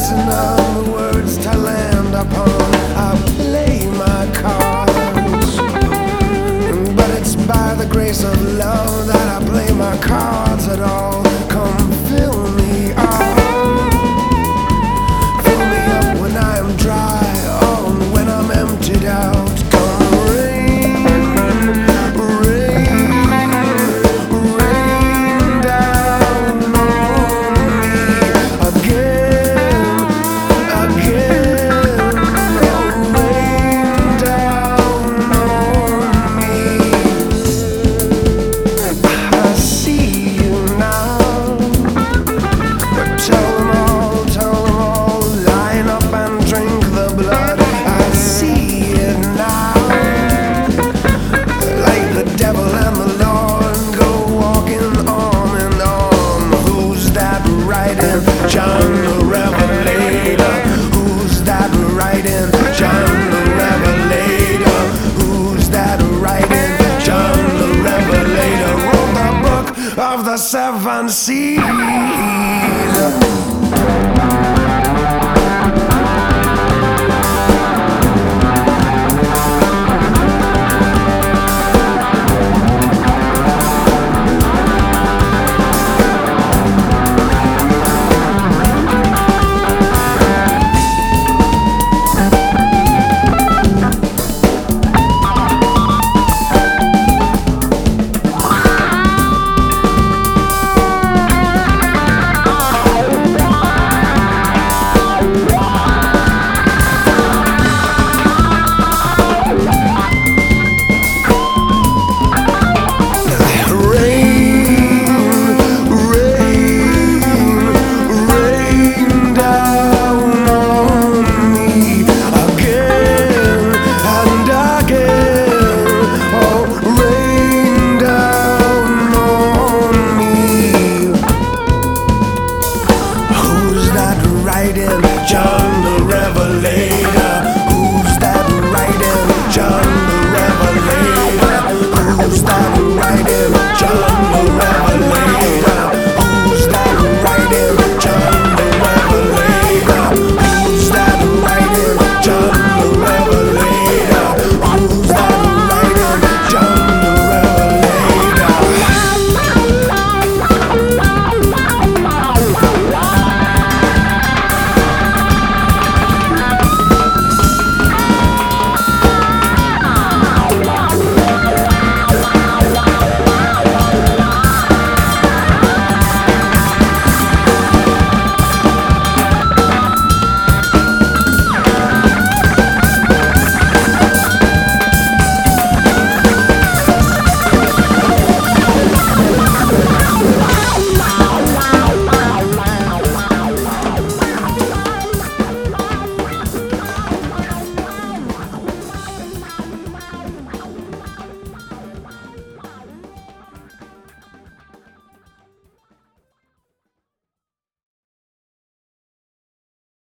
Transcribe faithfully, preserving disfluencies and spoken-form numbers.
dancing on the words to land upon. I play my cards, but it's by the grace of love that I play my cards at all. Come fill me up, fill me up when I am dry, or when I'm emptied out. Come rain, rain, rain down on me again, again. Oh, rain down on me. I see you now, but tell them all, tell them all, line up and drink the blood. I see it now, like the devil and the Lord go walking on and on. Who's that riding? John the Revelator. Who's that riding? John the Revelator. Who's that riding? John the Revelator. Wrote the book of the seven seas. John